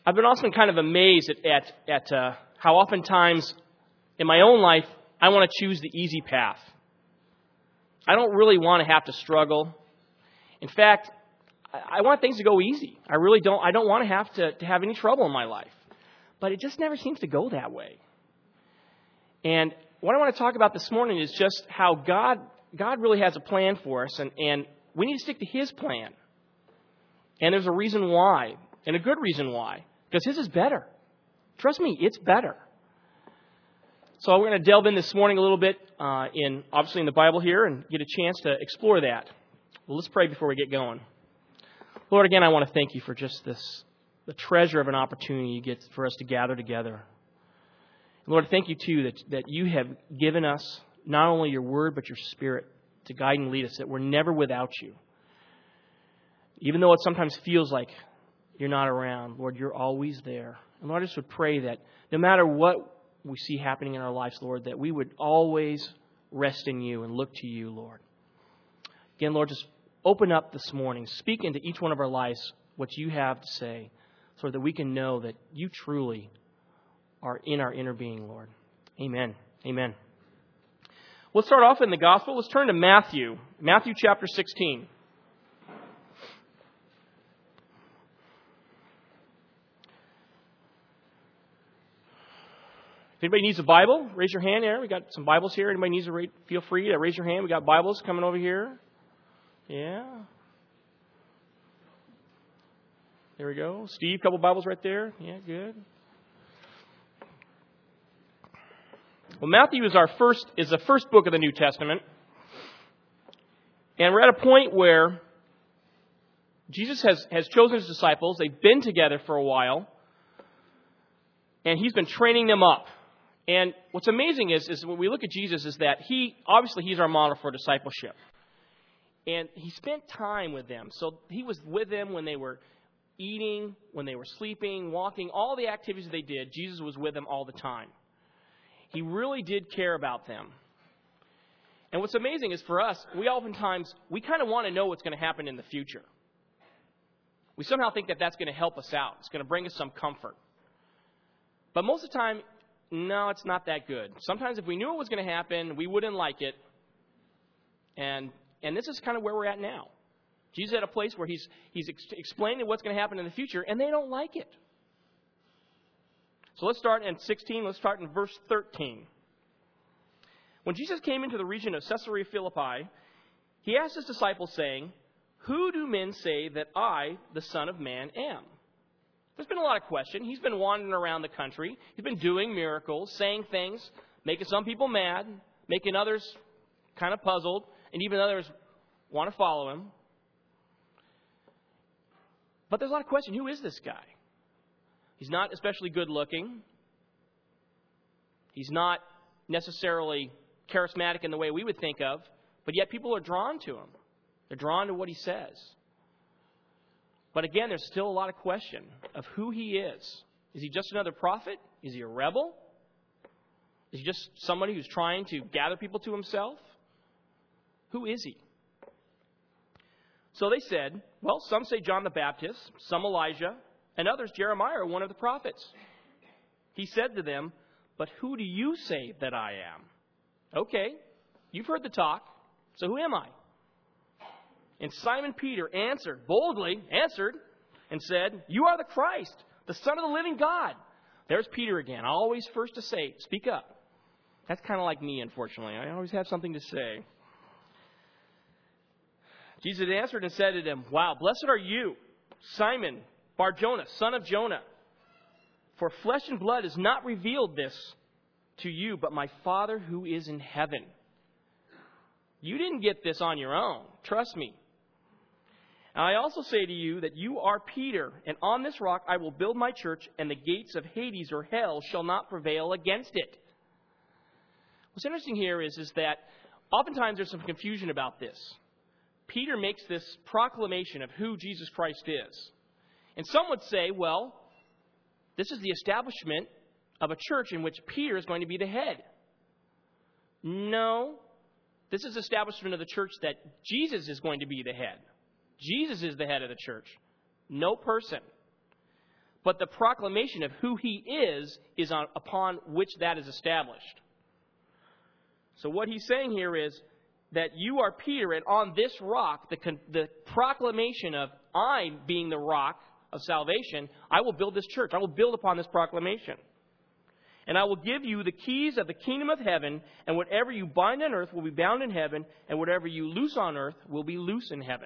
I've been also kind of amazed at how oftentimes in my own life I want to choose the easy path. I don't really want to have to struggle. In fact, I want things to go easy. I really don't. I don't want to have to have any trouble in my life. But it just never seems to go that way. And what I want to talk about this morning is just how God really has a plan for us, and we need to stick to His plan. And there's a reason why, and a good reason why, because His is better. Trust me, it's better. So we're going to delve in this morning a little bit obviously in the Bible here and get a chance to explore that. Well, let's pray before we get going. Lord, again, I want to thank You for just the treasure of an opportunity You get for us to gather together. Lord, thank You, too, that You have given us not only Your Word, but Your Spirit to guide and lead us, that we're never without You. Even though it sometimes feels like You're not around, Lord, You're always there. And Lord, I just would pray that no matter what we see happening in our lives, Lord, that we would always rest in You and look to You, Lord. Again, Lord, just open up this morning. Speak into each one of our lives what You have to say so that we can know that You truly are in our inner being, Lord. Amen. Amen. Let's start off in the Gospel. Let's turn to Matthew. Matthew chapter 16. If anybody needs a Bible, raise your hand there. We got some Bibles here. Anybody needs to feel free to raise your hand. We got Bibles coming over here. Yeah. There we go. Steve, couple Bibles right there. Yeah, good. Well, Matthew is the first book of the New Testament. And we're at a point where Jesus has chosen His disciples. They've been together for a while. And He's been training them up. And what's amazing is when we look at Jesus is that He's our model for discipleship. And He spent time with them. So He was with them when they were eating, when they were sleeping, walking, all the activities they did. Jesus was with them all the time. He really did care about them. And what's amazing is for us, we kind of want to know what's going to happen in the future. We somehow think that that's going to help us out. It's going to bring us some comfort. But most of the time, no, it's not that good. Sometimes if we knew what was going to happen, we wouldn't like it. And this is kind of where we're at now. Jesus is at a place where he's explaining what's going to happen in the future, and they don't like it. So let's start in 16. Let's start in verse 13. When Jesus came into the region of Caesarea Philippi, He asked His disciples, saying, "Who do men say that I, the Son of Man, am?" There's been a lot of question. He's been wandering around the country. He's been doing miracles, saying things, making some people mad, making others kind of puzzled, and even others want to follow Him. But there's a lot of question. Who is this guy? He's not especially good looking. He's not necessarily charismatic in the way we would think of, but yet people are drawn to Him. They're drawn to what He says. But again, there's still a lot of question of who He is. Is He just another prophet? Is He a rebel? Is He just somebody who's trying to gather people to Himself? Who is He? So they said, well, some say John the Baptist, some Elijah, and others Jeremiah or one of the prophets. He said to them, "But who do you say that I am?" Okay, you've heard the talk, so who am I? And Simon Peter boldly answered, and said, "You are the Christ, the Son of the living God." There's Peter again, always first to say, speak up. That's kind of like me, unfortunately. I always have something to say. Jesus answered and said to them, "Wow, blessed are you, Simon Bar-Jonah, son of Jonah. For flesh and blood has not revealed this to you, but my Father who is in heaven. You didn't get this on your own. Trust me. And I also say to you that you are Peter, and on this rock I will build my church, and the gates of Hades or hell shall not prevail against it." What's interesting here is that oftentimes there's some confusion about this. Peter makes this proclamation of who Jesus Christ is. And some would say, well, this is the establishment of a church in which Peter is going to be the head. No, this is the establishment of the church that Jesus is going to be the head. Jesus is the head of the church, no person. but the proclamation of who he is upon which that is established. So what he's saying here is that you are Peter, and on this rock, the proclamation of I being the rock of salvation, I will build this church. I will build upon this proclamation. And I will give you the keys of the kingdom of heaven, and whatever you bind on earth will be bound in heaven, and whatever you loose on earth will be loose in heaven.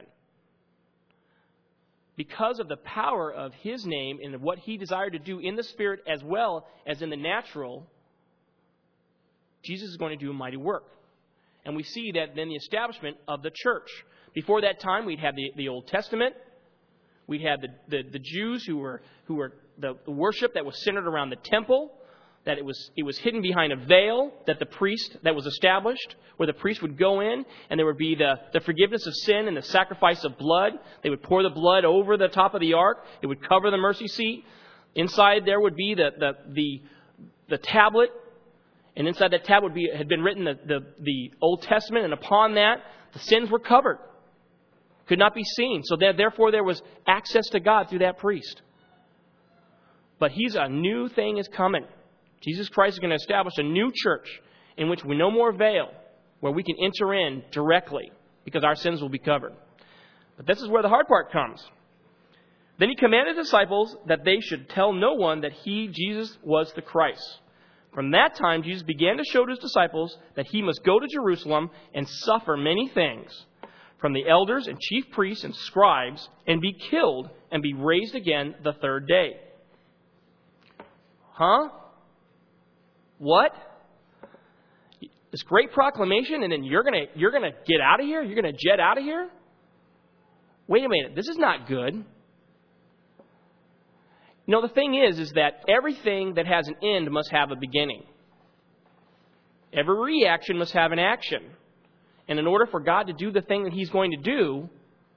Because of the power of his name and what he desired to do in the spirit as well as in the natural, Jesus is going to do a mighty work. And we see that then the establishment of the church. Before that time, we'd have the Old Testament. We'd have the Jews who were the worship that was centered around the temple, that it was hidden behind a veil that was established, where the priest would go in, and there would be the forgiveness of sin and the sacrifice of blood. They would pour the blood over the top of the ark. It would cover the mercy seat. Inside there would be the tablet, and inside that tablet had been written the Old Testament, and upon that the sins were covered, could not be seen. So therefore there was access to God through that priest. But a new thing is coming. Jesus Christ is going to establish a new church in which we no more veil, where we can enter in directly because our sins will be covered. But this is where the hard part comes. Then he commanded his disciples that they should tell no one that he, Jesus, was the Christ. From that time, Jesus began to show to his disciples that he must go to Jerusalem and suffer many things from the elders and chief priests and scribes, and be killed and be raised again the third day. Huh? What? This great proclamation, and then you're gonna get out of here? You're gonna jet out of here? Wait a minute, this is not good. The thing is that everything that has an end must have a beginning. Every reaction must have an action. And in order for God to do the thing that he's going to do,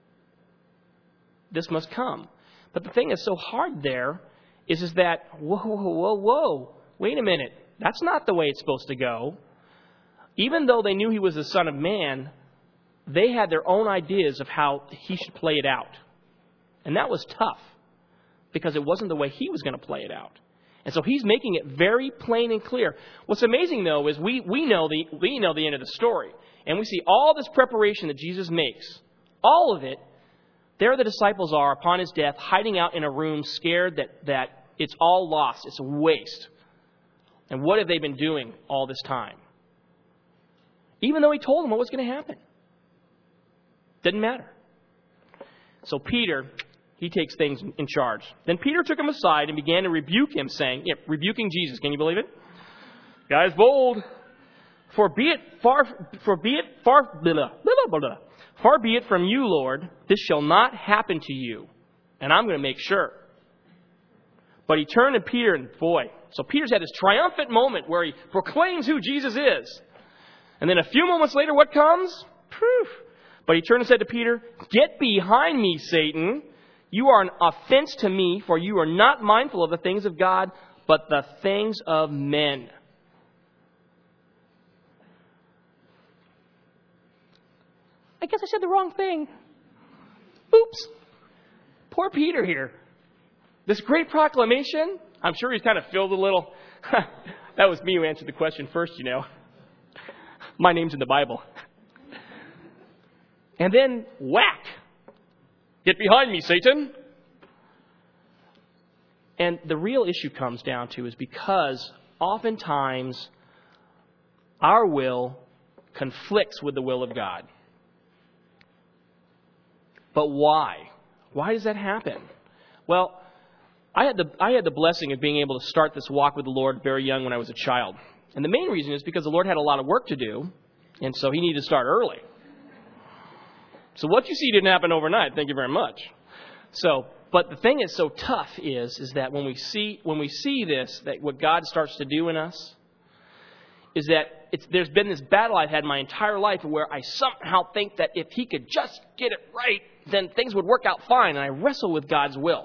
this must come. But the thing that's so hard there is that, whoa, wait a minute. That's not the way it's supposed to go. Even though they knew he was the Son of Man, they had their own ideas of how he should play it out. And that was tough, because it wasn't the way he was going to play it out. And so he's making it very plain and clear. What's amazing, though, is we know the end of the story. And we see all this preparation that Jesus makes. All of it. There the disciples are upon his death, hiding out in a room, scared that it's all lost. It's a waste. And what have they been doing all this time? Even though he told them what was going to happen. Didn't matter. So Peter, he takes things in charge. Then Peter took him aside and began to rebuke him, saying, rebuking Jesus. Can you believe it? Guy's bold. Far be it from you, Lord, this shall not happen to you. And I'm going to make sure. But he turned to Peter, and so Peter's had this triumphant moment where he proclaims who Jesus is. And then a few moments later, what comes? Proof. But he turned and said to Peter, "Get behind me, Satan. You are an offense to me, for you are not mindful of the things of God, but the things of men." I guess I said the wrong thing. Oops. Poor Peter here. This great proclamation, I'm sure he's kind of filled a little. That was me who answered the question first, My name's in the Bible. And then, whack! Get behind me, Satan! And the real issue comes down to is because oftentimes our will conflicts with the will of God. But why? Why does that happen? Well, I had the blessing of being able to start this walk with the Lord very young when I was a child. And the main reason is because the Lord had a lot of work to do, and so he needed to start early. So what you see didn't happen overnight. Thank you very much. But the thing that's so tough is that when we see this, that what God starts to do in us, is that there's been this battle I've had my entire life where I somehow think that if he could just get it right, then things would work out fine. And I wrestle with God's will.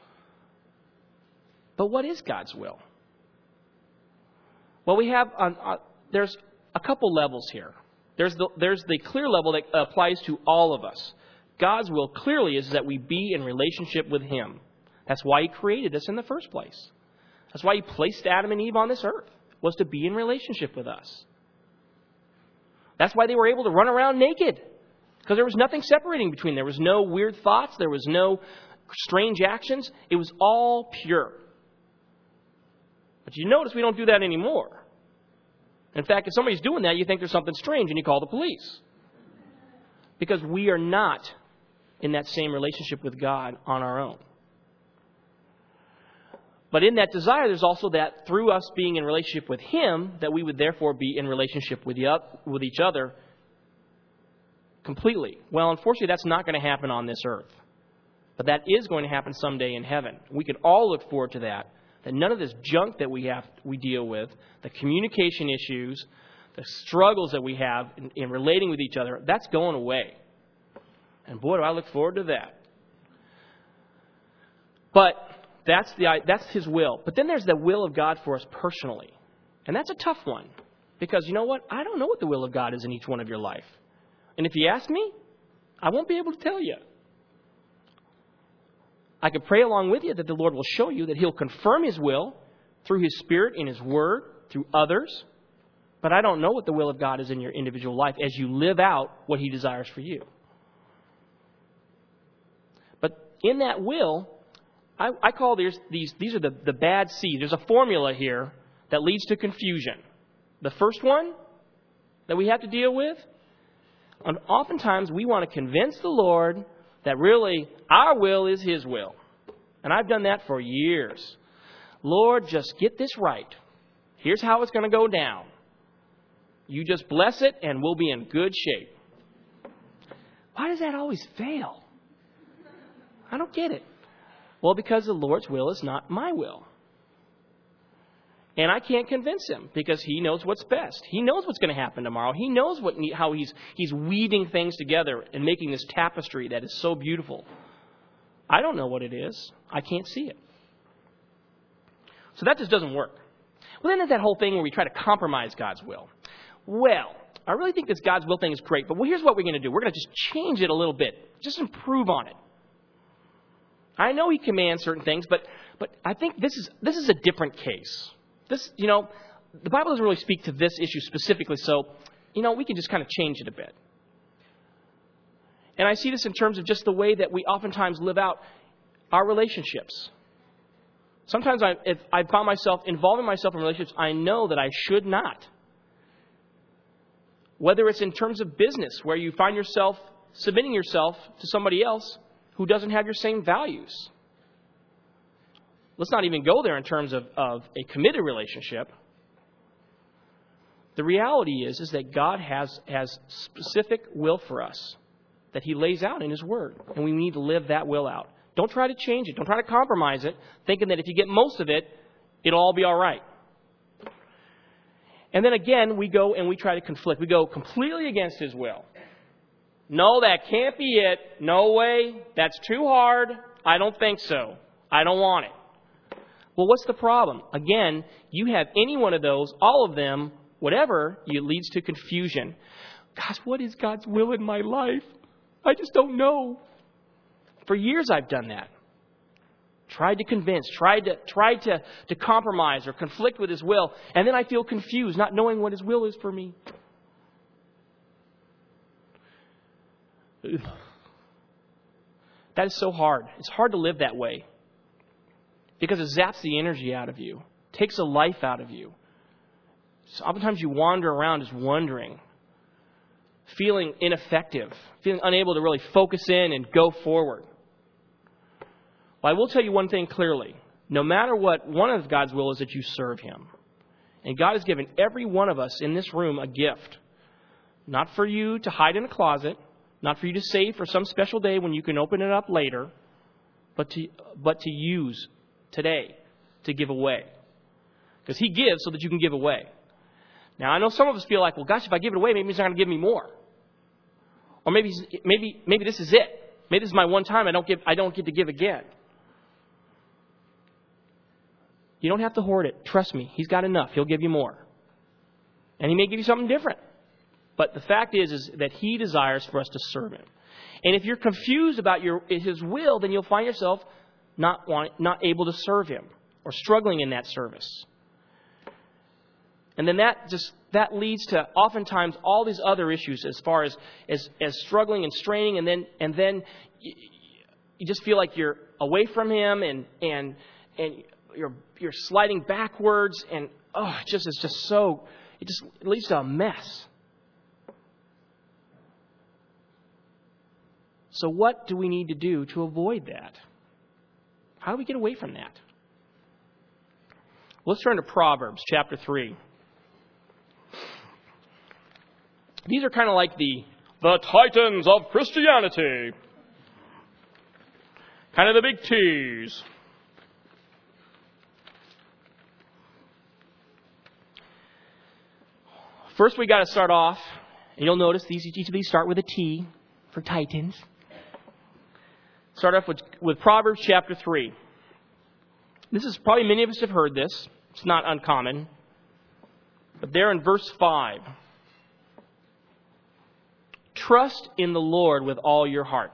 But what is God's will? Well, there's a couple levels here. There's the clear level that applies to all of us. God's will clearly is that we be in relationship with him. That's why He created us in the first place. That's why He placed Adam and Eve on this earth, was to be in relationship with us. That's why they were able to run around naked, because there was nothing separating between them. There was no weird thoughts. There was no strange actions. It was all pure. But you notice we don't do that anymore. In fact, if somebody's doing that, you think there's something strange and you call the police. Because we are not in that same relationship with God on our own. But in that desire, there's also that through us being in relationship with Him, that we would therefore be in relationship with each other completely. Well, unfortunately, that's not going to happen on this earth. But that is going to happen someday in heaven. We can all look forward to that. That none of this junk that we deal with, the communication issues, the struggles that we have in relating with each other, that's going away. And boy, do I look forward to that. But that's His will. But then there's the will of God for us personally. And that's a tough one. Because you know what? I don't know what the will of God is in each one of your life. And if you ask me, I won't be able to tell you. I could pray along with you that the Lord will show you, that He'll confirm His will through His Spirit, in His Word, through others. But I don't know what the will of God is in your individual life as you live out what He desires for you. But in that will, I call these are the bad seeds. There's a formula here that leads to confusion. The first one that we have to deal with, and oftentimes we want to convince the Lord that really our will is His will. And I've done that for years. Lord, just get this right. Here's how it's going to go down. You just bless it and we'll be in good shape. Why does that always fail? I don't get it. Well, because the Lord's will is not my will. And I can't convince Him because He knows what's best. He knows what's going to happen tomorrow. He knows how He's weaving things together and making this tapestry that is so beautiful. I don't know what it is. I can't see it. So that just doesn't work. Well, then there's that whole thing where we try to compromise God's will. Well, I really think this God's will thing is great, but here's what we're going to do. We're going to just change it a little bit. Just improve on it. I know He commands certain things, but I think this is a different case. The Bible doesn't really speak to this issue specifically, so, we can just kind of change it a bit. And I see this in terms of just the way that we oftentimes live out our relationships. Sometimes if I found myself involving myself in relationships I know that I should not. Whether it's in terms of business, where you find yourself submitting yourself to somebody else who doesn't have your same values. Let's not even go there in terms of a committed relationship. The reality is that God has specific will for us that He lays out in His Word. And we need to live that will out. Don't try to change it. Don't try to compromise it, thinking that if you get most of it, it'll all be all right. And then again, we go and we try to conflict. We go completely against His will. No, that can't be it. No way. That's too hard. I don't think so. I don't want it. Well, what's the problem? Again, you have any one of those, all of them, whatever, it leads to confusion. Gosh, what is God's will in my life? I just don't know. For years I've done that. Tried to convince, tried to compromise or conflict with His will, and then I feel confused, not knowing what His will is for me. That is so hard. It's hard to live that way. Because it zaps the energy out of you. Takes the life out of you. So oftentimes you wander around just wondering. Feeling ineffective. Feeling unable to really focus in and go forward. Well, I will tell you one thing clearly. No matter what, one of God's will is that you serve Him. And God has given every one of us in this room a gift. Not for you to hide in a closet. Not for you to save for some special day when you can open it up later. But to use today to give away. Because He gives so that you can give away. Now, I know some of us feel like, well, gosh, if I give it away, maybe He's not going to give me more. Or maybe this is it. Maybe this is my one time. I don't get to give again. You don't have to hoard it. Trust me. He's got enough. He'll give you more. And He may give you something different. But the fact is that He desires for us to serve Him. And if you're confused about His will, then you'll find yourself not able to serve Him or struggling in that service. And then that leads to oftentimes all these other issues as far as struggling and straining, and then you just feel like you're away from Him and you're sliding backwards, and it leads to a mess. So what do we need to do to avoid that? How do we get away from that? Let's turn to Proverbs chapter 3. These are kind of like the titans of Christianity. Kind of the big T's. First, we got to start off, and you'll notice each of these start with a T for titans. Start off with Proverbs chapter 3. This is probably many of us have heard this. It's not uncommon. But there in verse 5. Trust in the Lord with all your heart.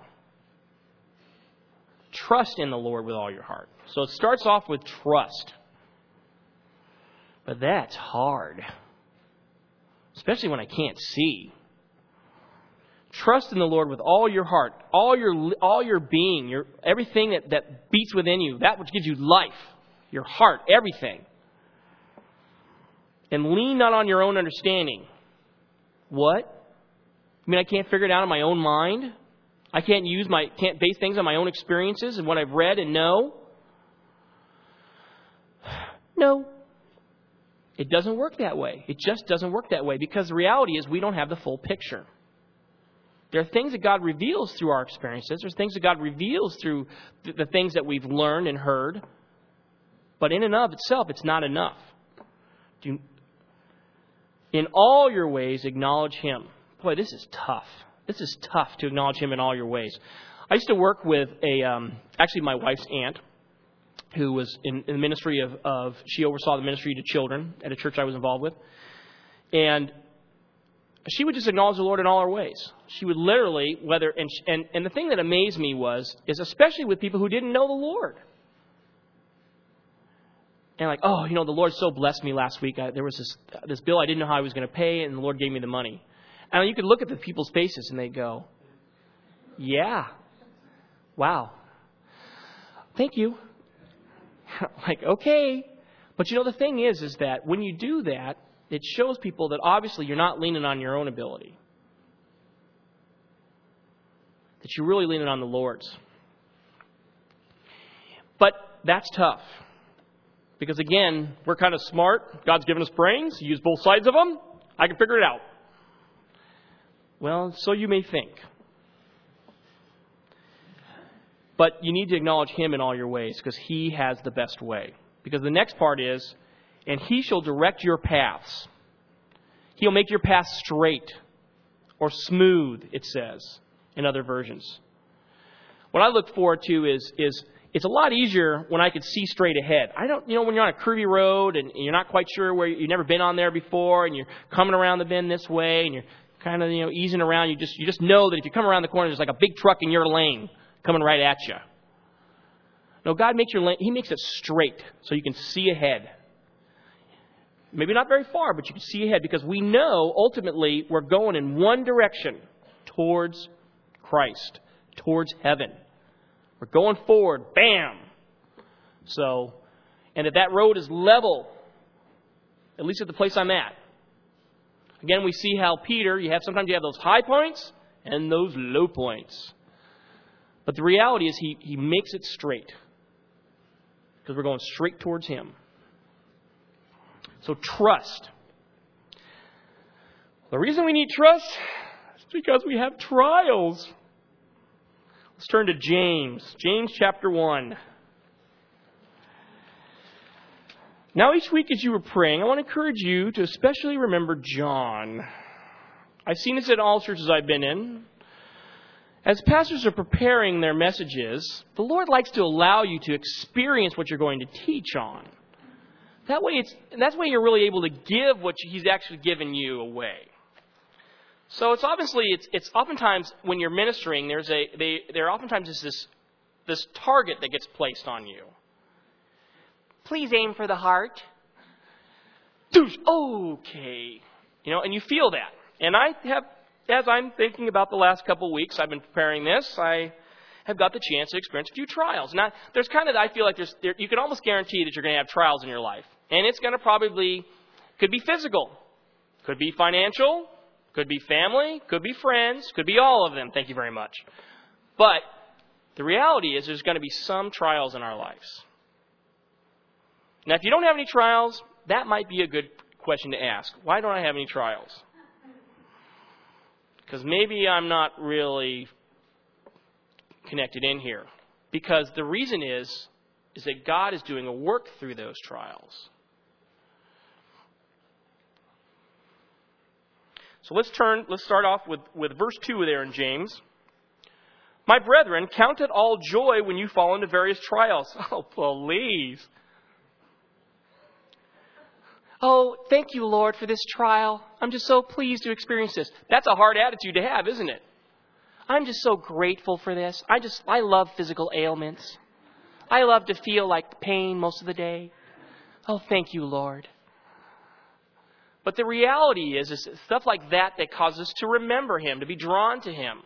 Trust in the Lord with all your heart. So it starts off with trust. But that's hard. Especially when I can't see. Trust in the Lord with all your heart, all your being, everything that beats within you, that which gives you life, your heart, everything. And lean not on your own understanding. What? I mean, I can't figure it out in my own mind? I can't base things on my own experiences and what I've read and know? No. It doesn't work that way. It just doesn't work that way, because the reality is we don't have the full picture. There are things that God reveals through our experiences. There's things that God reveals through the things that we've learned and heard. But in and of itself, it's not enough. In all your ways, acknowledge Him. Boy, this is tough. This is tough to acknowledge Him in all your ways. I used to work with actually my wife's aunt, who was in the ministry she oversaw the ministry to children at a church I was involved with. And she would just acknowledge the Lord in all her ways. She would literally, and the thing that amazed me is especially with people who didn't know the Lord. And like, the Lord so blessed me last week. There was this bill I didn't know how I was going to pay, and the Lord gave me the money. And you could look at the people's faces and they go, yeah, wow, thank you. Like, okay. But the thing is that when you do that, it shows people that obviously you're not leaning on your own ability. That you're really leaning on the Lord's. But that's tough. Because again, we're kind of smart. God's given us brains. Use both sides of them. I can figure it out. Well, so you may think. But you need to acknowledge Him in all your ways, because He has the best way. Because the next part is, and He shall direct your paths. He'll make your path straight or smooth, it says in other versions. What I look forward to is it's a lot easier when I could see straight ahead. When you're on a curvy road and you're not quite sure where you've never been on there before, and you're coming around the bend this way and you're kind of easing around, you just know that if you come around the corner, there's like a big truck in your lane coming right at you. No, God makes your lane, He makes it straight so you can see ahead. Maybe not very far, but you can see ahead, because we know ultimately we're going in one direction, towards Christ, towards heaven. We're going forward, bam! So, and if that road is level, at least at the place I'm at. Again, we see how Peter, sometimes you have those high points and those low points. But the reality is he makes it straight, because we're going straight towards Him. So trust. The reason we need trust is because we have trials. Let's turn to James. James chapter 1. Now, each week as you were praying, I want to encourage you to especially remember John. I've seen this at all churches I've been in. As pastors are preparing their messages, the Lord likes to allow you to experience what you're going to teach on. That's why you're really able to give what He's actually given you away. So it's oftentimes when you're ministering, there oftentimes is this this target that gets placed on you. Please aim for the heart. Okay. And you feel that. And I have, as I'm thinking about the last couple of weeks, I've been preparing this, I have got the chance to experience a few trials. Now, there's kind of, I feel like you can almost guarantee that you're going to have trials in your life. And it's going to could be physical, could be financial, could be family, could be friends, could be all of them. Thank you very much. But the reality is there's going to be some trials in our lives. Now, if you don't have any trials, that might be a good question to ask. Why don't I have any trials? Because maybe I'm not really connected in here. Because the reason is that God is doing a work through those trials. So let's start off with verse 2 there in James. My brethren, count it all joy when you fall into various trials. Oh, please. Oh, thank you, Lord, for this trial. I'm just so pleased to experience this. That's a hard attitude to have, isn't it? I'm just so grateful for this. I love physical ailments. I love to feel like pain most of the day. Oh, thank you, Lord. But the reality is stuff like that causes us to remember Him, to be drawn to Him.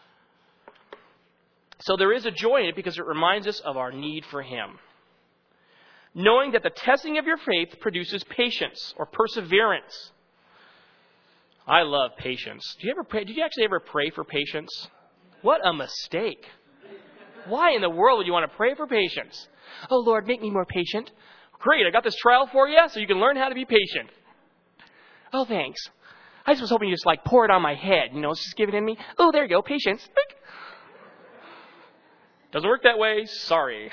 So there is a joy in it because it reminds us of our need for Him. Knowing that the testing of your faith produces patience or perseverance. I love patience. Did you actually ever pray for patience? What a mistake. Why in the world would you want to pray for patience? Oh, Lord, make me more patient. Great, I got this trial for you so you can learn how to be patient. Oh, thanks. I just was hoping you just pour it on my head. Just give it in me. Oh, there you go, patience. Doesn't work that way. Sorry.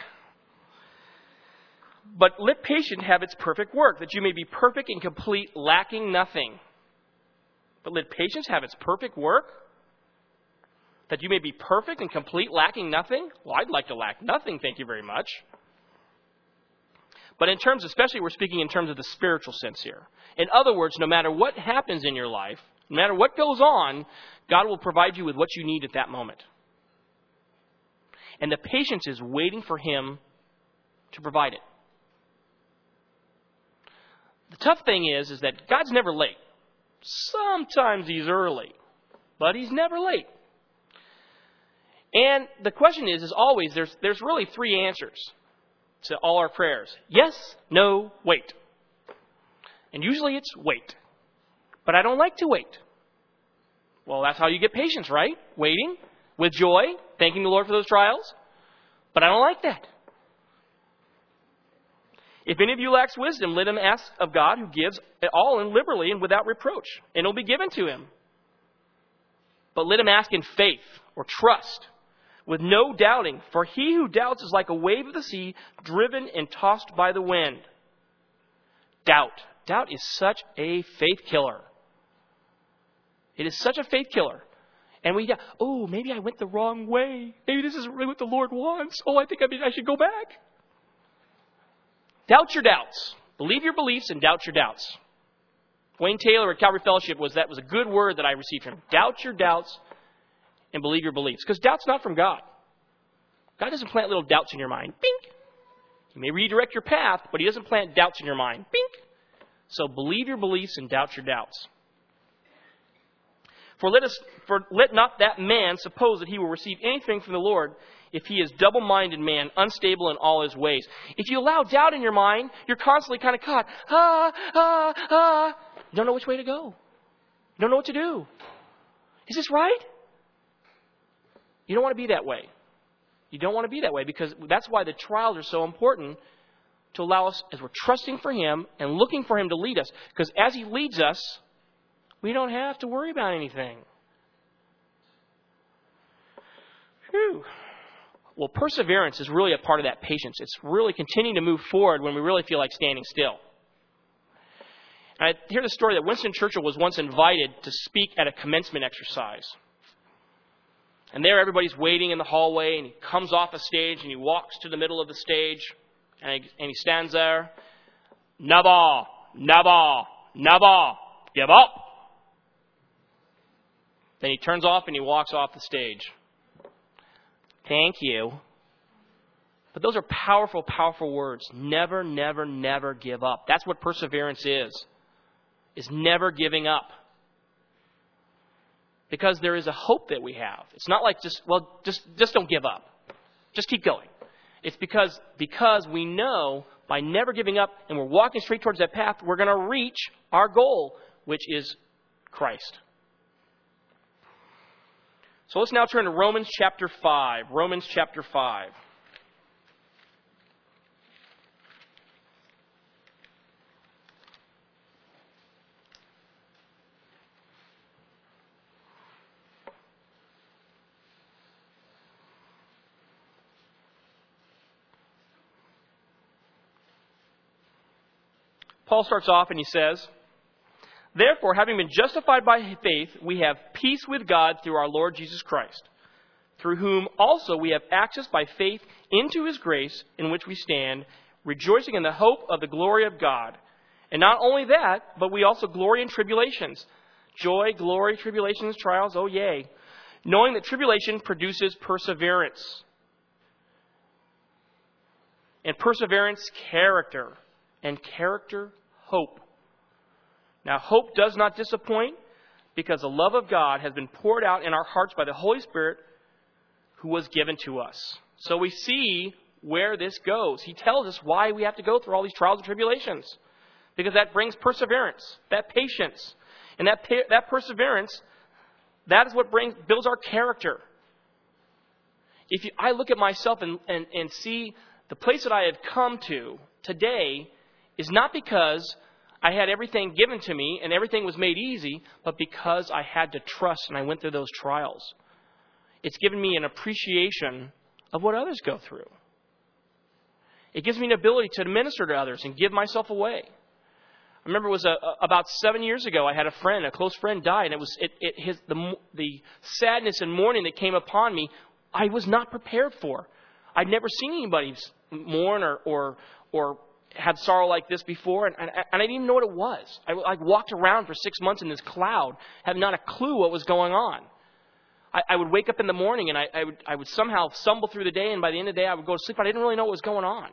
But let patience have its perfect work, that you may be perfect and complete, lacking nothing. But let patience have its perfect work, that you may be perfect and complete, lacking nothing. Well, I'd like to lack nothing, thank you very much. But especially we're speaking in terms of the spiritual sense here. In other words, no matter what happens in your life, no matter what goes on, God will provide you with what you need at that moment. And the patience is waiting for Him to provide it. The tough thing is that God's never late. Sometimes He's early, but He's never late. And the question is always, there's really three answers to all our prayers. Yes, no, wait. And usually it's wait. But I don't like to wait. Well, that's how you get patience, right? Waiting with joy, thanking the Lord for those trials. But I don't like that. If any of you lacks wisdom, let him ask of God, who gives it all and liberally and without reproach, and it will be given to him. But let him ask in faith or trust, with no doubting. For he who doubts is like a wave of the sea, driven and tossed by the wind. Doubt. Doubt is such a faith killer. It is such a faith killer. And we doubt, oh, maybe I went the wrong way. Maybe this isn't really what the Lord wants. Oh, I think I should go back. Doubt your doubts. Believe your beliefs and doubt your doubts. Wayne Taylor at Calvary Fellowship was a good word that I received from him. Doubt your doubts and believe your beliefs. Because doubt's not from God. God doesn't plant little doubts in your mind. Bink. He may redirect your path, but He doesn't plant doubts in your mind. Bink. So believe your beliefs and doubt your doubts. For let not that man suppose that he will receive anything from the Lord, if he is double-minded man, unstable in all his ways. If you allow doubt in your mind, you're constantly kind of caught. You don't know which way to go. You don't know what to do. Is this right? You don't want to be that way. You don't want to be that way, because that's why the trials are so important, to allow us, as we're trusting for Him and looking for Him to lead us. Because as He leads us, we don't have to worry about anything. Whew. Well, perseverance is really a part of that patience. It's really continuing to move forward when we really feel like standing still. And I hear the story that Winston Churchill was once invited to speak at a commencement exercise. And there everybody's waiting in the hallway, and he comes off a stage and he walks to the middle of the stage, and he stands there. Never, never, never give up. Then he turns off and he walks off the stage. Thank you. But those are powerful, powerful words. Never, never, never give up. That's what perseverance is never giving up. Because there is a hope that we have. It's not like just don't give up. Just keep going. It's because we know by never giving up and we're walking straight towards that path, we're going to reach our goal, which is Christ. So let's now turn to Romans chapter 5. Romans chapter 5. Paul starts off and he says, "Therefore, having been justified by faith, we have peace with God through our Lord Jesus Christ, through whom also we have access by faith into his grace in which we stand, rejoicing in the hope of the glory of God. And not only that, but we also glory in tribulations. Joy, glory, tribulations, trials, oh yea. Knowing that tribulation produces perseverance. And perseverance, character. And character, hope. Now, hope does not disappoint because the love of God has been poured out in our hearts by the Holy Spirit who was given to us." So we see where this goes. He tells us why we have to go through all these trials and tribulations. Because that brings perseverance, that patience. And that perseverance, that is what builds our character. I look at myself and see the place that I have come to today is not because I had everything given to me and everything was made easy, but because I had to trust and I went through those trials. It's given me an appreciation of what others go through. It gives me an ability to minister to others and give myself away. I remember it was about 7 years ago, I had a close friend died, and the sadness and mourning that came upon me, I was not prepared for. I'd never seen anybody mourn or had sorrow like this before, and I didn't even know what it was. I walked around for 6 months in this cloud, having not a clue what was going on. I would wake up in the morning, and I would somehow stumble through the day, and by the end of the day, I would go to sleep. I didn't really know what was going on.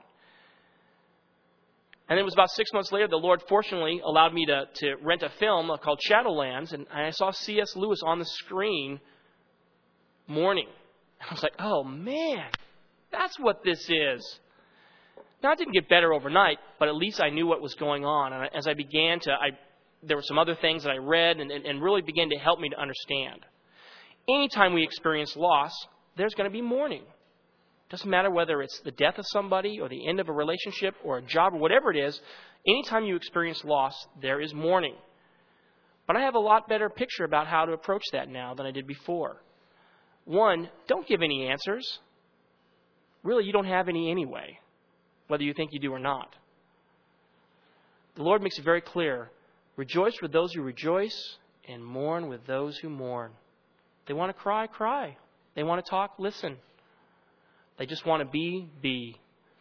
And it was about 6 months later, the Lord fortunately allowed me to rent a film called Shadowlands, and I saw C.S. Lewis on the screen mourning. And I was like, oh man, that's what this is. Now, it didn't get better overnight, but at least I knew what was going on. And as I began there were some other things that I read and really began to help me to understand. Anytime we experience loss, there's going to be mourning. Doesn't matter whether it's the death of somebody or the end of a relationship or a job or whatever it is. Anytime you experience loss, there is mourning. But I have a lot better picture about how to approach that now than I did before. One, don't give any answers. Really, you don't have any anyway, whether you think you do or not. The Lord makes it very clear. Rejoice with those who rejoice and mourn with those who mourn. They want to cry, cry. They want to talk, listen. They just want to be.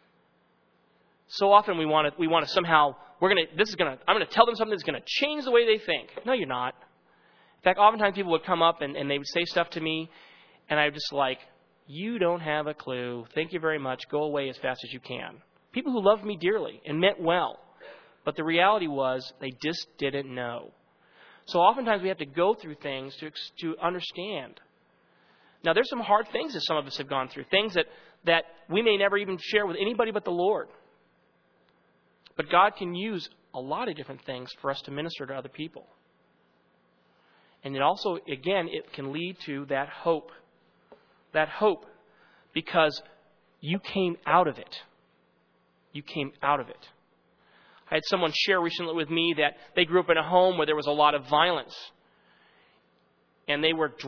So often we want to somehow, I'm going to tell them something that's going to change the way they think. No, you're not. In fact, oftentimes people would come up and they would say stuff to me, and I would just like, you don't have a clue. Thank you very much. Go away as fast as you can. People who loved me dearly and meant well. But the reality was they just didn't know. So oftentimes we have to go through things to understand. Now, there's some hard things that some of us have gone through. Things that we may never even share with anybody but the Lord. But God can use a lot of different things for us to minister to other people. And it also, again, it can lead to that hope. That hope because you came out of it. You came out of it. I had someone share recently with me that they grew up in a home where there was a lot of violence. And they were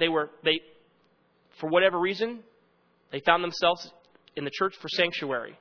for whatever reason, they found themselves in the church for sanctuary.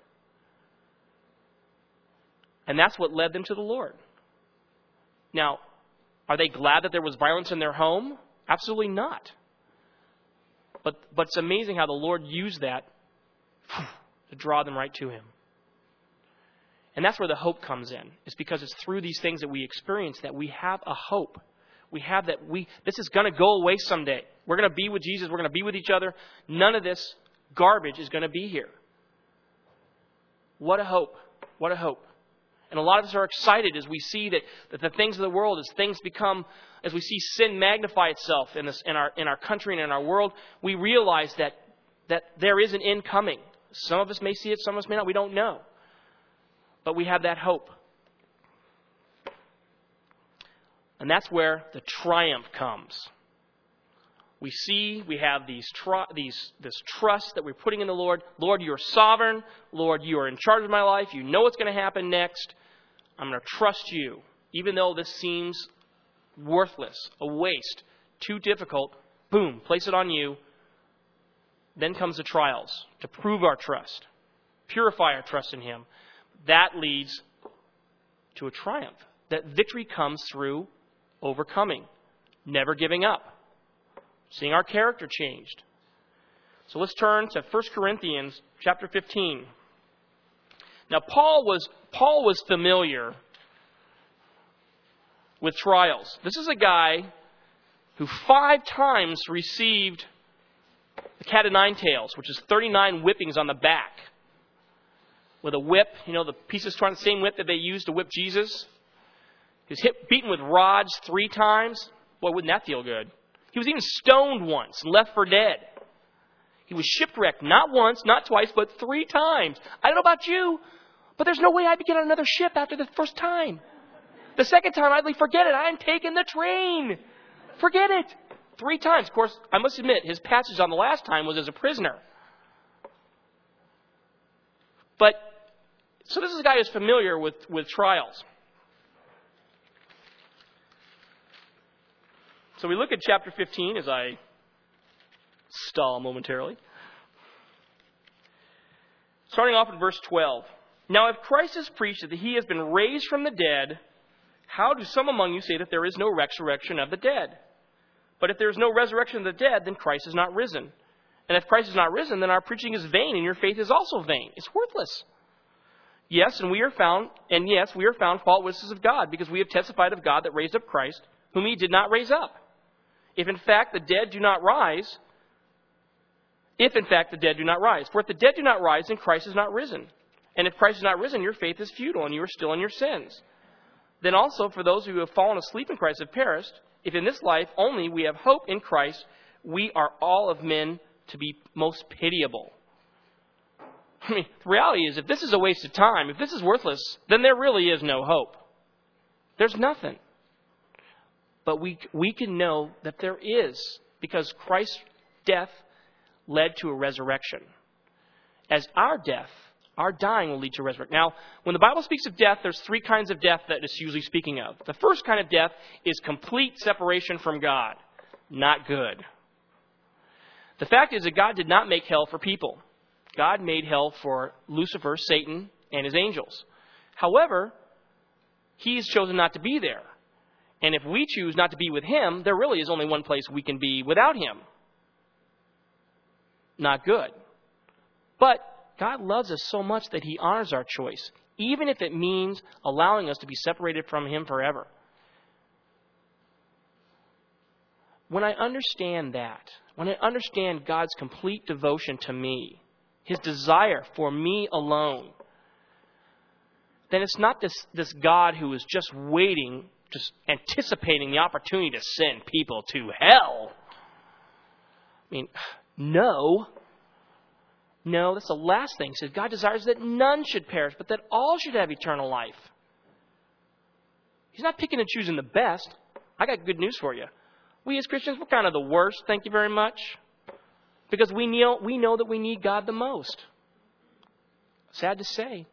And that's what led them to the Lord. Now, are they glad that there was violence in their home? Absolutely not. But it's amazing how the Lord used that to draw them right to Him. And that's where the hope comes in. It's because it's through these things that we experience that we have a hope. We have that this is going to go away someday. We're going to be with Jesus. We're going to be with each other. None of this garbage is going to be here. What a hope. What a hope. And a lot of us are excited as we see that the things of the world, as we see sin magnify itself in our country and in our world, we realize that there is an end coming. Some of us may see it, some of us may not. We don't know. But we have that hope. And that's where the triumph comes. We have this trust that we're putting in the Lord. Lord, you're sovereign. Lord, you are in charge of my life. You know what's going to happen next. I'm going to trust you. Even though this seems worthless, a waste, too difficult, boom, place it on you. Then comes the trials to prove our trust, purify our trust in Him. That leads to a triumph. That victory comes through overcoming, never giving up, seeing our character changed. So let's turn to 1 Corinthians chapter 15. Now, Paul was familiar with trials. This is a guy who 5 times received the cat of 9 tails, which is 39 whippings on the back. With a whip, the pieces the same whip that they used to whip Jesus. He was beaten with rods 3 times. Boy, wouldn't that feel good? He was even stoned once and left for dead. He was shipwrecked not once, not twice, but 3 times. I don't know about you, but there's no way I'd get on another ship after the first time. The second time, I'd forget it. I'm taking the train. Forget it. 3 times. Of course, I must admit, his passage on the last time was as a prisoner. So this is a guy who's familiar with trials. So we look at chapter 15 as I stall momentarily. Starting off in verse 12. Now if Christ is preached that He has been raised from the dead, how do some among you say that there is no resurrection of the dead? But if there is no resurrection of the dead, then Christ is not risen. And if Christ is not risen, then our preaching is vain, and your faith is also vain. It's worthless. Yes, we are found false witnesses of God, because we have testified of God that raised up Christ, whom He did not raise up. If in fact the dead do not rise, for if the dead do not rise, then Christ is not risen. And if Christ is not risen, your faith is futile, and you are still in your sins. Then also for those who have fallen asleep in Christ have perished, if in this life only we have hope in Christ, we are all of men to be most pitiable. The reality is, if this is a waste of time, if this is worthless, then there really is no hope. There's nothing. But we can know that there is, because Christ's death led to a resurrection. As our dying will lead to resurrection. Now, when the Bible speaks of death, there's 3 kinds of death that it's usually speaking of. The first kind of death is complete separation from God. Not good. The fact is that God did not make hell for people. God made hell for Lucifer, Satan, and his angels. However, He's chosen not to be there. And if we choose not to be with Him, there really is only one place we can be without Him. Not good. But God loves us so much that He honors our choice, even if it means allowing us to be separated from Him forever. When I understand that, when I understand God's complete devotion to me, His desire for me alone, then it's not this God who is just waiting, just anticipating the opportunity to send people to hell. No, that's the last thing. He says God desires that none should perish, but that all should have eternal life. He's not picking and choosing the best. I got good news for you. We as Christians, we're kind of the worst, thank you very much. Because we know that we need God the most. Sad to say.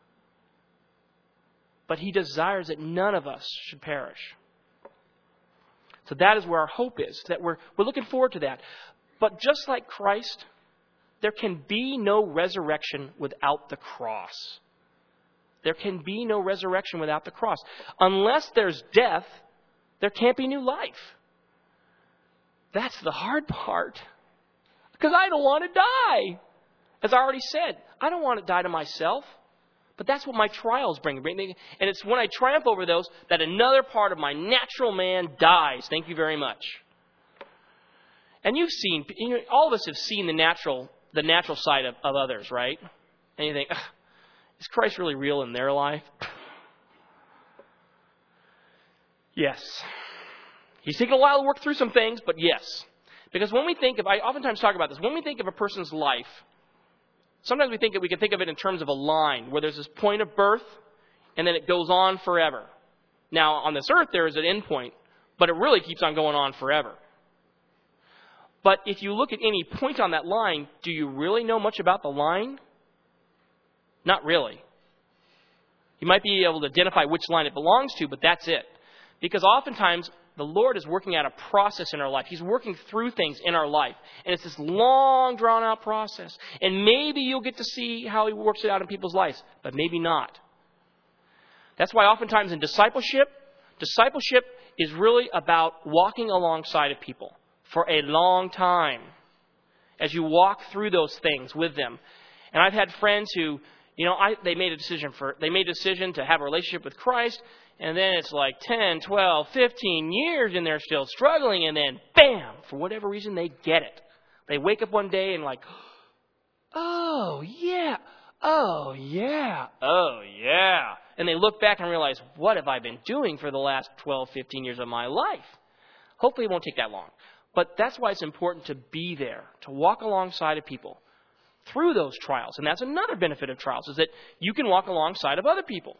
But He desires that none of us should perish. So that is where our hope is, that we're looking forward to that. But just like Christ, there can be no resurrection without the cross. There can be no resurrection without the cross. Unless there's death, there can't be new life. That's the hard part. Because I don't want to die. As I already said, I don't want to die to myself. But that's what my trials bring. And it's when I triumph over those that another part of my natural man dies. Thank you very much. And all of us have seen the natural side of others, right? And you think, Is Christ really real in their life? Yes. He's taken a while to work through some things, but yes. Because when we think of, I oftentimes talk about this, when we think of a person's life, sometimes we can think of it in terms of a line, where there's this point of birth, and then it goes on forever. Now, on this earth, there is an end point, but it really keeps on going on forever. But if you look at any point on that line, do you really know much about the line? Not really. You might be able to identify which line it belongs to, but that's it. Because oftentimes, the Lord is working out a process in our life. He's working through things in our life. And it's this long, drawn-out process. And maybe you'll get to see how He works it out in people's lives, but maybe not. That's why oftentimes in discipleship is really about walking alongside of people for a long time as you walk through those things with them. And I've had friends who, they made a decision to have a relationship with Christ, and then it's like 10, 12, 15 years and they're still struggling, and then bam, for whatever reason they get it. They wake up one day and like, oh yeah. And they look back and realize, what have I been doing for the last 12, 15 years of my life? Hopefully it won't take that long. But that's why it's important to be there, to walk alongside of people through those trials. And that's another benefit of trials, is that you can walk alongside of other people.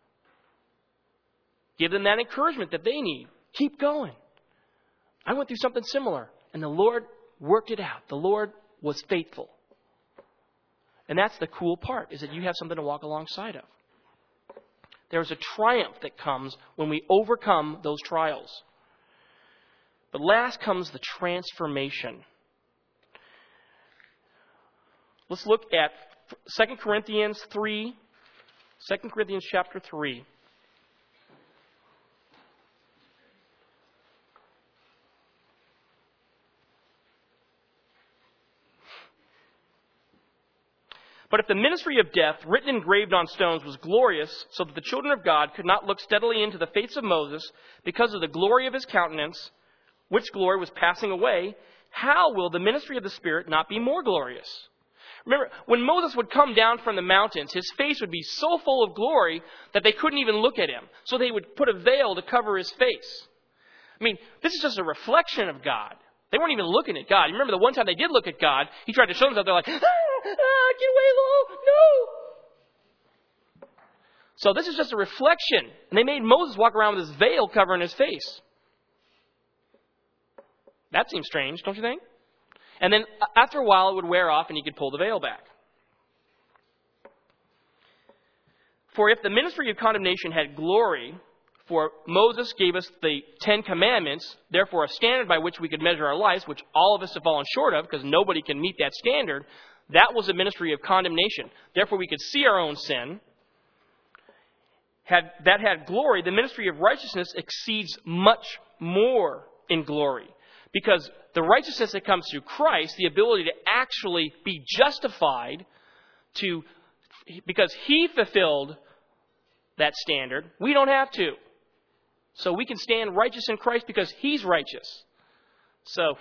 Give them that encouragement that they need. Keep going. I went through something similar, and the Lord worked it out. The Lord was faithful. And that's the cool part, is that you have something to walk alongside of. There's a triumph that comes when we overcome those trials. But last comes the transformation. Let's look at 2 Corinthians 3. 2 Corinthians chapter 3. But if the ministry of death, written engraved on stones, was glorious, so that the children of God could not look steadily into the face of Moses because of the glory of his countenance, which glory was passing away, how will the ministry of the Spirit not be more glorious? Remember, when Moses would come down from the mountains, his face would be so full of glory that they couldn't even look at him. So they would put a veil to cover his face. I mean, this is just a reflection of God. They weren't even looking at God. You remember the one time they did look at God, He tried to show himself. They're like, get away, Lord, no. So this is just a reflection. And they made Moses walk around with his veil covering his face. That seems strange, don't you think? And then after a while, it would wear off and he could pull the veil back. For if the ministry of condemnation had glory, for Moses gave us the 10 Commandments, therefore a standard by which we could measure our lives, which all of us have fallen short of because nobody can meet that standard, that was a ministry of condemnation. Therefore we could see our own sin. That had glory, the ministry of righteousness exceeds much more in glory. Because the righteousness that comes through Christ, the ability to actually be justified, because He fulfilled that standard, we don't have to. So we can stand righteous in Christ because He's righteous. So,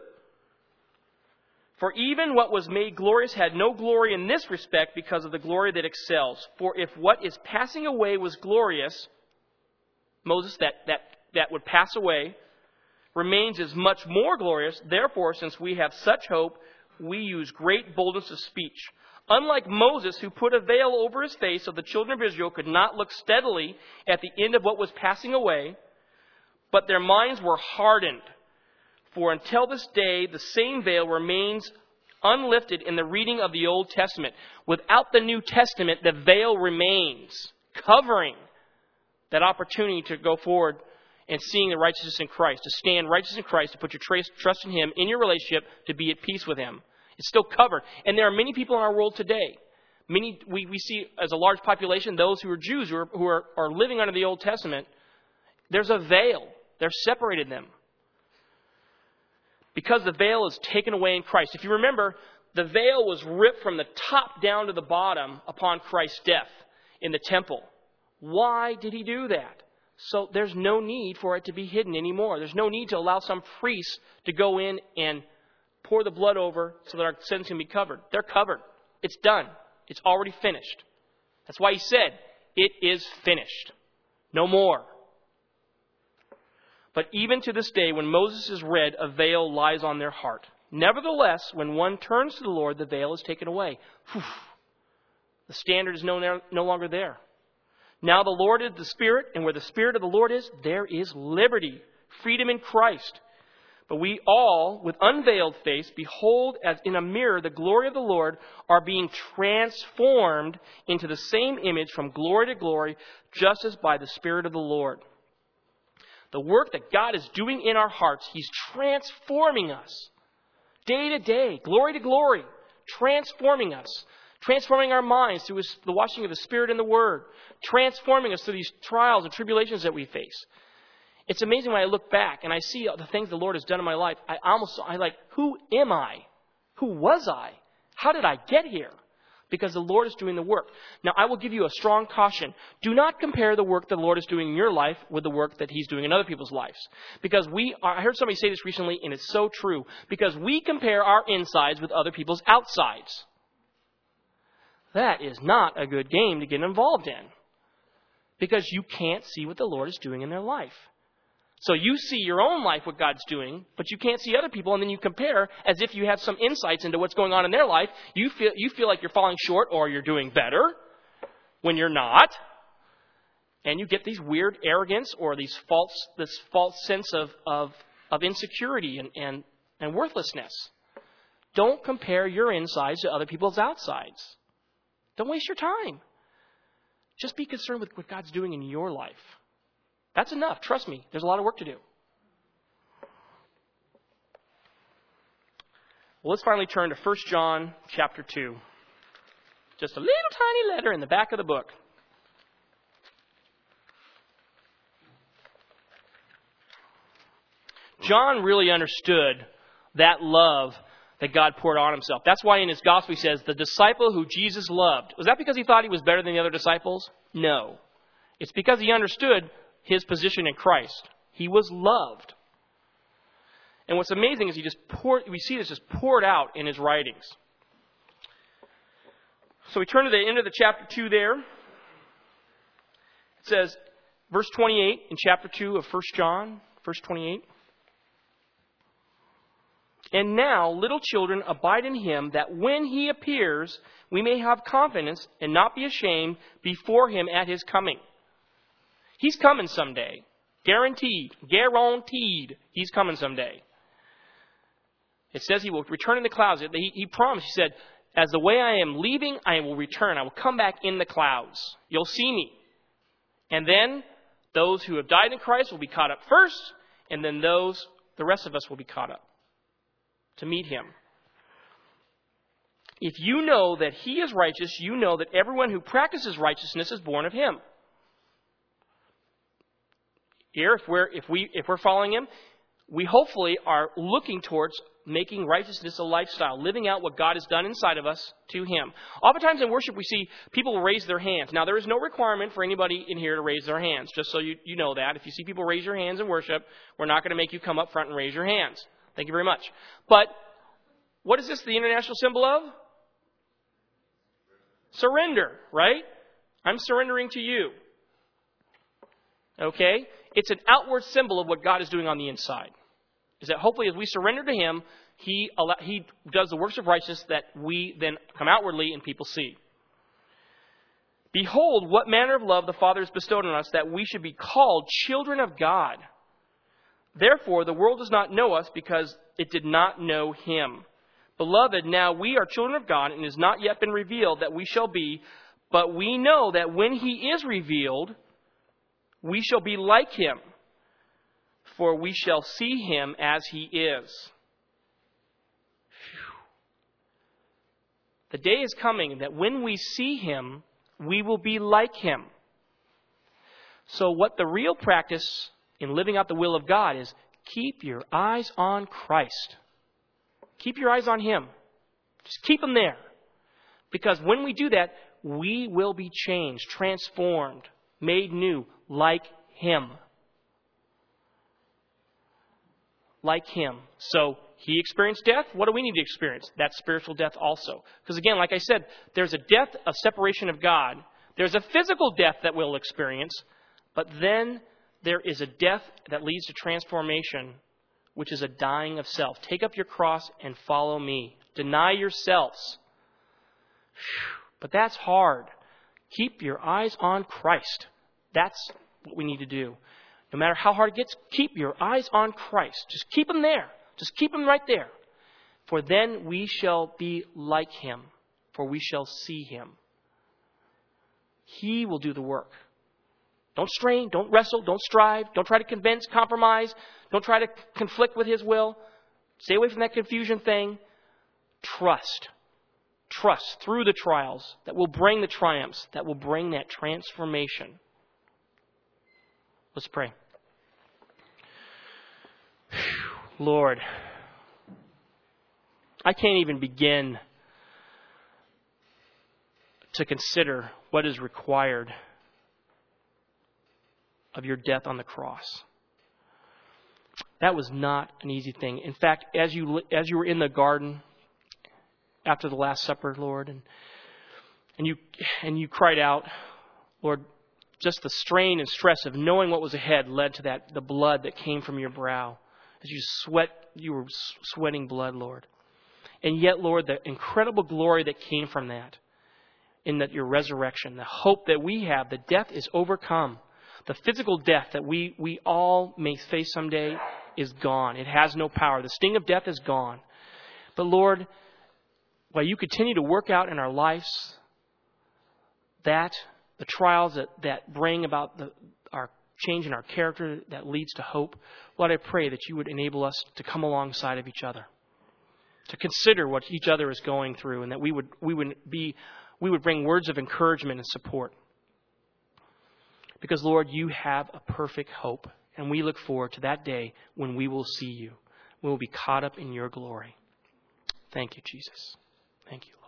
For even what was made glorious had no glory in this respect because of the glory that excels. For if what is passing away was glorious, Moses, that would pass away, remains as much more glorious. Therefore, since we have such hope, we use great boldness of speech. Unlike Moses, who put a veil over his face so the children of Israel could not look steadily at the end of what was passing away, but their minds were hardened. For until this day, the same veil remains unlifted in the reading of the Old Testament. Without the New Testament, the veil remains, covering that opportunity to go forward and seeing the righteousness in Christ, to stand righteous in Christ, to put your trust in Him, in your relationship, to be at peace with Him. It's still covered. And there are many people in our world today. We see as a large population those who are Jews who are living under the Old Testament. There's a veil. They're separated them. Because the veil is taken away in Christ. If you remember, the veil was ripped from the top down to the bottom upon Christ's death in the temple. Why did He do that? So there's no need for it to be hidden anymore. There's no need to allow some priest to go in and pour the blood over so that our sins can be covered. They're covered. It's done. It's already finished. That's why he said, it is finished. No more. But even to this day, when Moses is read, a veil lies on their heart. Nevertheless, when one turns to the Lord, the veil is taken away. Whew. The standard is no longer there. Now the Lord is the Spirit, and where the Spirit of the Lord is, there is liberty, freedom in Christ. But we all, with unveiled face, behold as in a mirror the glory of the Lord, are being transformed into the same image from glory to glory, just as by the Spirit of the Lord. The work that God is doing in our hearts, He's transforming us. Day to day, glory to glory, transforming us. Transforming our minds through the washing of the Spirit and the Word. Transforming us through these trials and tribulations that we face. It's amazing when I look back and I see the things the Lord has done in my life. I like, who am I? Who was I? How did I get here? Because the Lord is doing the work. Now, I will give you a strong caution. Do not compare the work the Lord is doing in your life with the work that He's doing in other people's lives. Because I heard somebody say this recently, and it's so true. Because we compare our insides with other people's outsides. That is not a good game to get involved in. Because you can't see what the Lord is doing in their life. So you see your own life, what God's doing, but you can't see other people, and then you compare as if you have some insights into what's going on in their life. You feel like you're falling short or you're doing better when you're not. And you get these weird arrogance or this false sense of insecurity and worthlessness. Don't compare your insides to other people's outsides. Don't waste your time. Just be concerned with what God's doing in your life. That's enough. Trust me. There's a lot of work to do. Well, let's finally turn to 1 John chapter 2. Just a little tiny letter in the back of the book. John really understood that love that God poured on himself. That's why in his gospel he says, the disciple who Jesus loved. Was that because he thought he was better than the other disciples? No. It's because he understood his position in Christ. He was loved. And what's amazing is we see this just poured out in his writings. So we turn to the end of the chapter 2 there. It says, verse 28 in chapter 2 of 1 John, verse 28. And now, little children, abide in Him, that when He appears, we may have confidence and not be ashamed before Him at His coming. He's coming someday. Guaranteed. Guaranteed. He's coming someday. It says He will return in the clouds. He promised. He said, as the way I am leaving, I will return. I will come back in the clouds. You'll see me. And then those who have died in Christ will be caught up first. And then the rest of us will be caught up to meet Him. If you know that He is righteous, you know that everyone who practices righteousness is born of Him. Here, if we're following Him, we hopefully are looking towards making righteousness a lifestyle, living out what God has done inside of us to Him. Oftentimes in worship we see people raise their hands. Now there is no requirement for anybody in here to raise their hands, just so you know that. If you see people raise your hands in worship, we're not going to make you come up front and raise your hands. Thank you very much. But what is this the international symbol of? Surrender, right? I'm surrendering to you. Okay? It's an outward symbol of what God is doing on the inside. Is that hopefully as we surrender to Him, He does the works of righteousness that we then come outwardly and people see. Behold, what manner of love the Father has bestowed on us, that we should be called children of God. Therefore, the world does not know us because it did not know Him. Beloved, now we are children of God, and it has not yet been revealed that we shall be, but we know that when He is revealed, we shall be like Him, for we shall see Him as He is. Phew. The day is coming that when we see Him, we will be like Him. So what the real practice in living out the will of God is, keep your eyes on Christ. Keep your eyes on Him. Just keep them there. Because when we do that, we will be changed, transformed, made new, like Him. Like Him. So He experienced death. What do we need to experience? That spiritual death also. Because again, like I said, there's a death of separation of God, There's a physical death that we'll experience, but then there is a death that leads to transformation, which is a dying of self. Take up your cross and follow me. Deny yourselves. But that's hard. Keep your eyes on Christ. That's what we need to do. No matter how hard it gets, keep your eyes on Christ. Just keep them there. Just keep them right there. For then we shall be like him, for we shall see him. He will do the work. Don't strain, don't wrestle, don't strive, don't try to convince, compromise, don't try to conflict with his will. Stay away from that confusion thing. Trust. Trust through the trials that will bring the triumphs, that will bring that transformation. Let's pray. Lord, I can't even begin to consider what is required of your death on the cross. That was not an easy thing. In fact, as you were in the garden after the Last Supper, Lord, and you cried out, Lord, just the strain and stress of knowing what was ahead led to the blood that came from your brow. As you were sweating blood, Lord. And yet, Lord, the incredible glory that came from that, in that your resurrection, the hope that we have, that death is overcome. The physical death that we all may face someday is gone. It has no power. The sting of death is gone. But Lord, while you continue to work out in our lives the trials that bring about our change in our character that leads to hope, Lord, I pray that you would enable us to come alongside of each other, to consider what each other is going through, and that we would bring words of encouragement and support. Because, Lord, you have a perfect hope, and we look forward to that day when we will see you. We will be caught up in your glory. Thank you, Jesus. Thank you, Lord.